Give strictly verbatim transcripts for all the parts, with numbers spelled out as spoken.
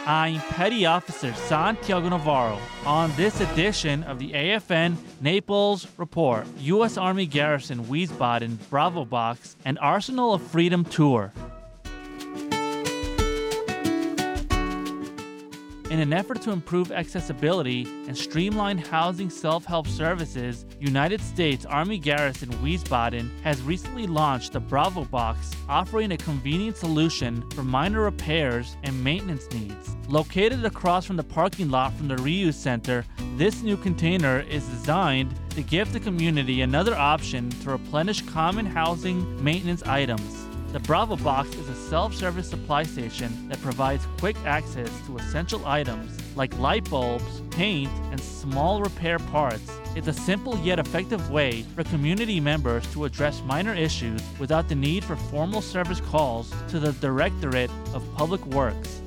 I'm Petty Officer Santiago Navarro. On this edition of the A F N Naples Report, U S Army Garrison Wiesbaden Bravo Box and Arsenal of Freedom Tour. In an effort to improve accessibility and streamline housing self-help services, United States Army Garrison Wiesbaden has recently launched the Bravo Box, offering a convenient solution for minor repairs and maintenance needs. Located across from the parking lot from the Reuse Center, this new container is designed to give the community another option to replenish common housing maintenance items. The Bravo Box is a self-service supply station that provides quick access to essential items like light bulbs, paint, and small repair parts. It's a simple yet effective way for community members to address minor issues without the need for formal service calls to the Directorate of Public Works.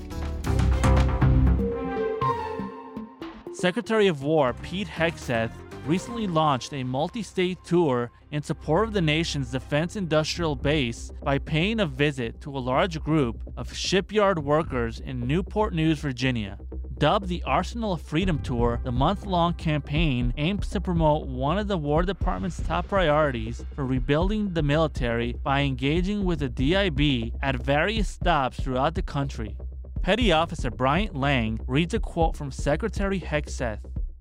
Secretary of War Pete Hegseth recently launched a multi-state tour in support of the nation's defense industrial base by paying a visit to a large group of shipyard workers in Newport News, Virginia. Dubbed the Arsenal of Freedom Tour, the month-long campaign aims to promote one of the War Department's top priorities for rebuilding the military by engaging with the D I B at various stops throughout the country. Petty Officer Bryant Lang reads a quote from Secretary Hegseth.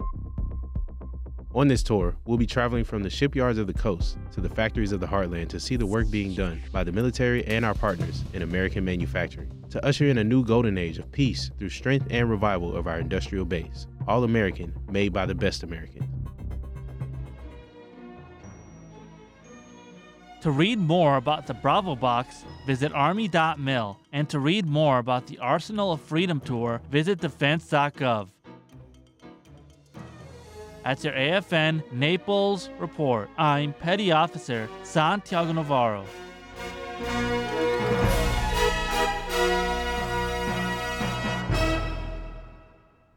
On this tour, we'll be traveling from the shipyards of the coast to the factories of the heartland to see the work being done by the military and our partners in American manufacturing, to usher in a new golden age of peace through strength and revival of our industrial base, all American, made by the best Americans. To read more about the Bravo Box, visit army dot mil, and to read more about the Arsenal of Freedom Tour, visit defense dot gov. That's your A F N Naples Report. I'm Petty Officer Santiago Navarro.